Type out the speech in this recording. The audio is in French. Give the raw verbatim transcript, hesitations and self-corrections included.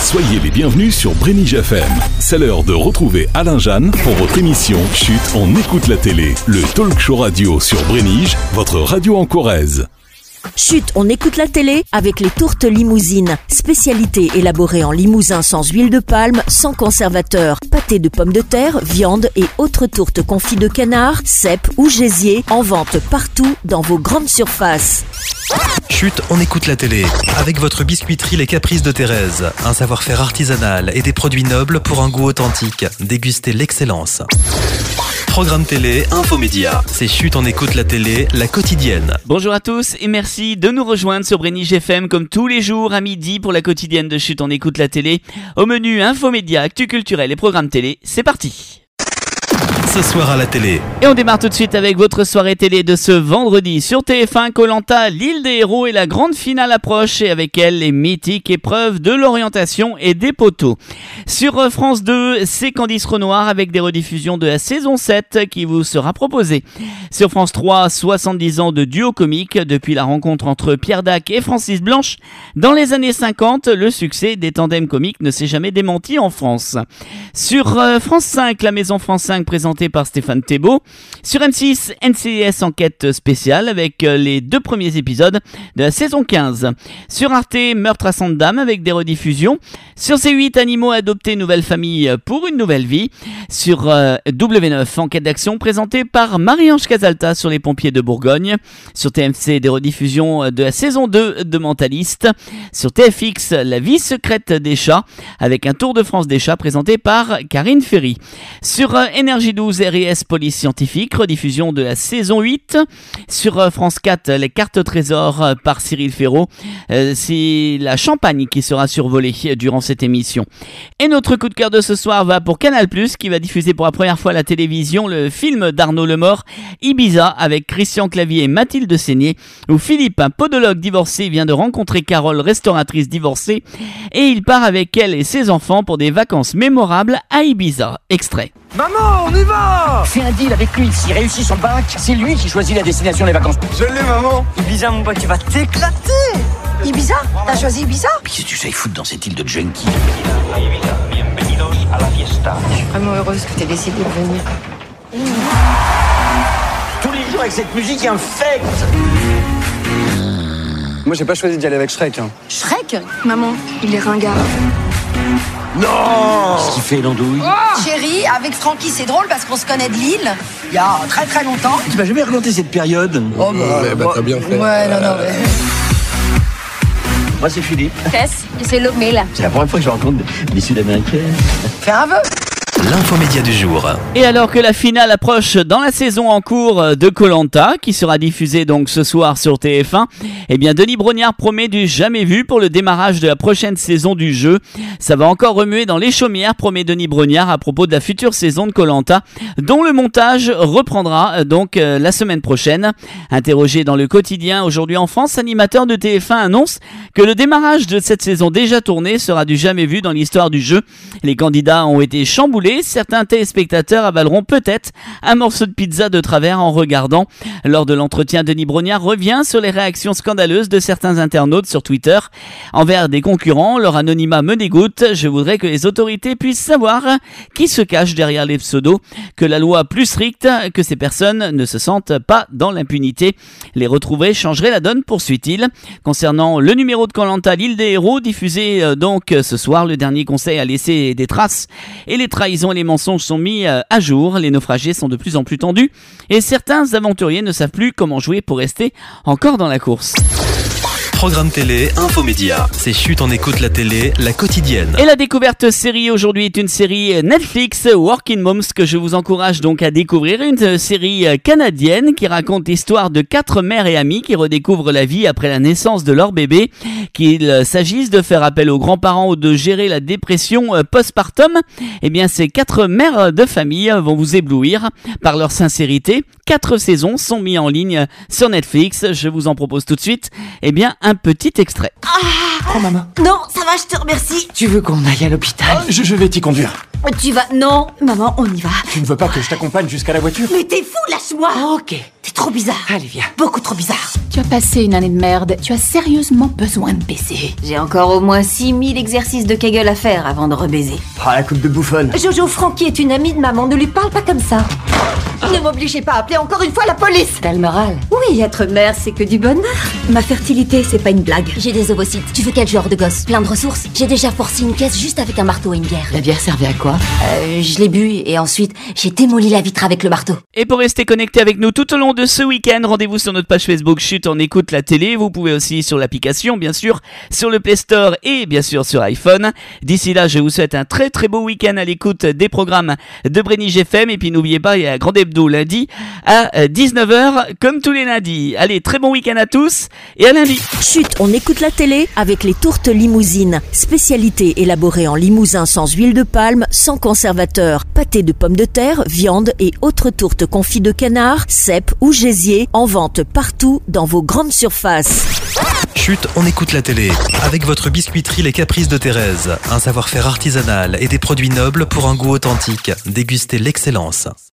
Soyez les bienvenus sur Brénige F M. C'est l'heure de retrouver Alain Jeanne pour votre émission Chut, on écoute la télé. Le talk show radio sur Brénige, votre radio en Corrèze. Chut, on écoute la télé avec les tourtes limousines. Spécialité élaborée en limousin sans huile de palme, sans conservateur. Pâté de pommes de terre, viande et autres tourtes confits de canard, cèpe ou gésier. En vente partout dans vos grandes surfaces. Chut, on écoute la télé. Avec votre biscuiterie Les Caprices de Thérèse. Un savoir-faire artisanal et des produits nobles pour un goût authentique. Dégustez l'excellence. Programme télé, infomédia. C'est Chut, on écoute la télé, la quotidienne. Bonjour à tous et merci de nous rejoindre sur Brénige F M comme tous les jours à midi pour la quotidienne de Chut, on écoute la télé. Au menu infomédia, actu culturel et programme télé, c'est parti. Ce soir à la télé. Et on démarre tout de suite avec votre soirée télé de ce vendredi. Sur T F un, Koh-Lanta, l'île des héros et la grande finale approche et avec elle les mythiques épreuves de l'orientation et des poteaux. Sur France deux, c'est Candice Renoir avec des rediffusions de la saison sept qui vous sera proposée. Sur France trois, soixante-dix ans de duo comique depuis la rencontre entre Pierre Dac et Francis Blanche. Dans les années cinquante, le succès des tandems comiques ne s'est jamais démenti en France. Sur euh, France cinq, la Maison France cinq présentée par Stéphane Thébault. Sur M six, N C I S enquête spéciale avec les deux premiers épisodes de la saison quinze. Sur Arte, Meurtre à Sandam avec des rediffusions. Sur C huit, Animaux adoptés, nouvelle famille pour une nouvelle vie. Sur euh, W neuf, enquête d'action présentée par Marie-Ange Casalta sur les pompiers de Bourgogne. Sur T M C, des rediffusions de la saison deux de Mentaliste. Sur T F X, La vie secrète des chats avec un tour de France des chats présenté par Karine Ferry. Sur euh, Énergie douze, R I S Police Scientifique, rediffusion de la saison huit. Sur France quatre, les cartes trésors par Cyril Ferraud. Euh, c'est la Champagne qui sera survolée durant cette émission. Et notre coup de cœur de ce soir va pour Canal plus, qui va diffuser pour la première fois à la télévision le film d'Arnaud Lemort, Ibiza, avec Christian Clavier et Mathilde Seigné, où Philippe, un podologue divorcé, vient de rencontrer Carole, restauratrice divorcée, et il part avec elle et ses enfants pour des vacances mémorables à Ibiza. Extrait. Maman, on y va! Fais un deal avec lui, s'il réussit son bac, c'est lui qui choisit la destination des vacances. Je l'ai, maman! Ibiza, mon pote, tu vas t'éclater! Ibiza? T'as choisi Ibiza? Qu'est-ce que tu sais foutre dans cette île de junkie? Je suis vraiment heureuse que t'aies décidé de venir. Mmh. Tous les jours avec cette musique infecte! Moi, j'ai pas choisi d'y aller avec Shrek. Hein. Shrek? Maman, il est ringard. Non! Qu'est-ce qu'il fait, l'andouille? Oh Chérie, avec Francky, c'est drôle parce qu'on se connaît de Lille. Il y a très très longtemps. Tu m'as jamais raconté cette période? Oh bah, ouais, bah t'as bien fait. Ouais, non, non, mais... Moi, c'est Philippe. Tess, c'est Lomé, là. C'est la première fois que je rencontre des, des Sud-Américaines. Fais un vœu. L'infomédia du jour. Et alors que la finale approche dans la saison en cours de Koh-Lanta, qui sera diffusée donc ce soir sur T F un, eh bien Denis Brognard promet du jamais vu pour le démarrage de la prochaine saison du jeu. Ça va encore remuer dans les chaumières, promet Denis Brognard à propos de la future saison de Koh-Lanta, dont le montage reprendra donc euh, la semaine prochaine. Interrogé dans le quotidien aujourd'hui en France, l'animateur de T F un annonce que le démarrage de cette saison déjà tournée sera du jamais vu dans l'histoire du jeu. Les candidats ont été chamboulés. Certains téléspectateurs avaleront peut-être un morceau de pizza de travers en regardant. Lors de l'entretien, Denis Brognard revient sur les réactions scandaleuses de certains internautes sur Twitter envers des concurrents. Leur anonymat me dégoûte. Je voudrais que les autorités puissent savoir qui se cache derrière les pseudos, que la loi plus stricte, que ces personnes ne se sentent pas dans l'impunité. Les retrouver changerait la donne, poursuit-il. Concernant le numéro de Koh-Lanta, l'île des héros, diffusé euh, donc ce soir, le dernier conseil a laissé des traces et les trahisons et les mensonges sont mis à jour, les naufragés sont de plus en plus tendus et certains aventuriers ne savent plus comment jouer pour rester encore dans la course. Programme télé, infomédia. C'est Chut, on écoute la télé, la quotidienne. Et la découverte série aujourd'hui est une série Netflix, Working Moms, que je vous encourage donc à découvrir. Une série canadienne qui raconte l'histoire de quatre mères et amies qui redécouvrent la vie après la naissance de leur bébé. Qu'il s'agisse de faire appel aux grands-parents ou de gérer la dépression postpartum, eh bien ces quatre mères de famille vont vous éblouir par leur sincérité. Quatre saisons sont mises en ligne sur Netflix. Je vous en propose tout de suite, eh bien un un petit extrait. Oh maman. Non, ça va, je te remercie. Tu veux qu'on aille à l'hôpital? je, je vais t'y conduire. Tu vas... Non, maman, on y va. Tu ne veux pas que je t'accompagne jusqu'à la voiture? Mais t'es fou, lâche-moi. Ok. T'es trop bizarre. Allez, viens. Beaucoup trop bizarre. Tu as passé une année de merde, tu as sérieusement besoin de baiser. J'ai encore au moins six mille exercices de Kegel à faire avant de rebaiser. Oh, la coupe de bouffonne. Jojo, Francky est une amie de maman, ne lui parle pas comme ça. Ne m'obligez pas à appeler encore une fois la police. T'as le moral. Oui, être mère, c'est que du bonheur. Ma fertilité, c'est pas une blague. J'ai des ovocytes. Tu veux quel genre de gosse? Plein de ressources? J'ai déjà forcé une caisse juste avec un marteau et une bière. La bière servait à quoi? Euh, je l'ai bu et ensuite, j'ai démoli la vitre avec le marteau. Et pour rester connecté avec nous tout au long de ce week-end, rendez-vous sur notre page Facebook Chut, on écoute la télé. Vous pouvez aussi sur l'application, bien sûr, sur le Play Store et bien sûr sur iPhone. D'ici là, je vous souhaite un très très beau week-end à l'écoute des programmes de Brénige F M. Et puis n'oubliez pas, il y a Grand Hebdo lundi à dix-neuf heures, comme tous les lundis. Allez, très bon week-end à tous et à lundi. Chut, on écoute la télé avec les tourtes limousines. Spécialité élaborée en limousin sans huile de palme, sans conservateur. Pâté de pommes de terre, viande et autres tourtes confites de canard, cèpes ou gésier, en vente partout dans vos grandes surfaces. Chut, on écoute la télé. Avec votre biscuiterie Les Caprices de Thérèse. Un savoir-faire artisanal et des produits nobles pour un goût authentique. Dégustez l'excellence.